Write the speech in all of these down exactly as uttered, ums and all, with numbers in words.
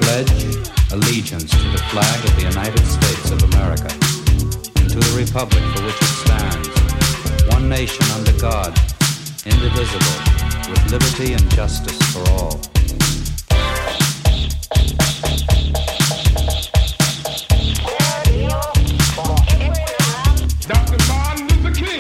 pledge allegiance to the flag of the United States of America and to the republic for which it stands, one nation under God, indivisible, with liberty and justice for all. Doctor Martin Luther King.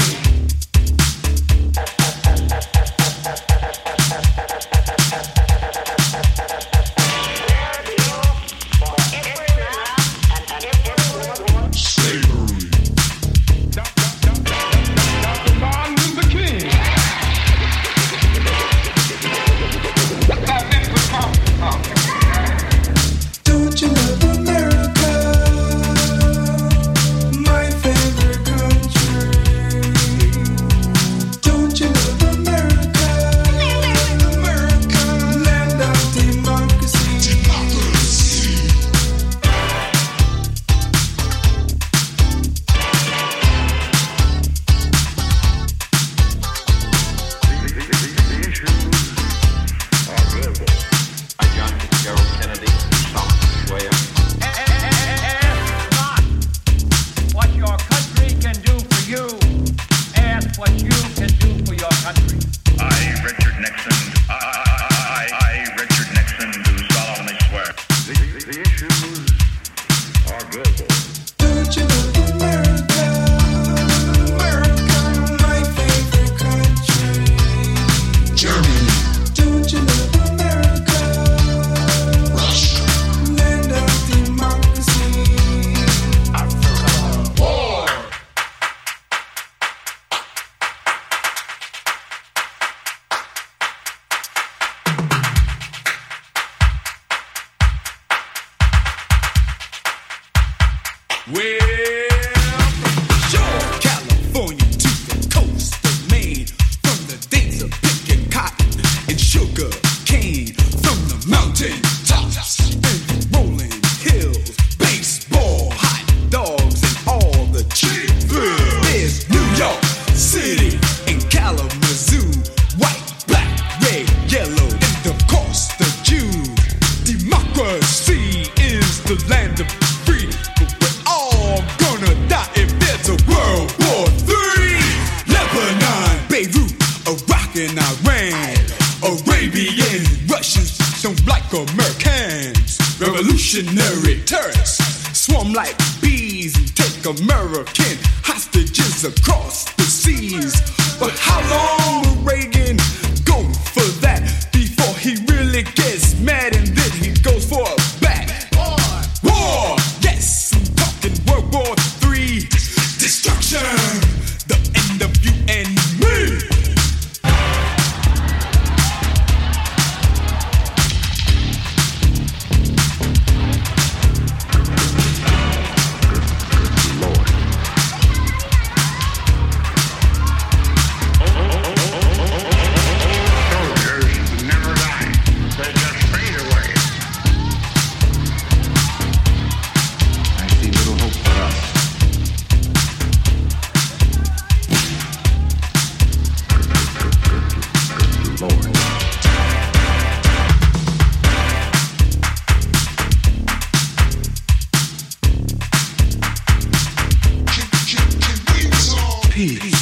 Revolutionary terrorists swarm like bees and take American hostages across the seas. But how long will Reagan go for that before he really gets mad and then he goes for a back? War! War! Yes, I'm talking World War Three. Destruction! The end of you and me! Peace.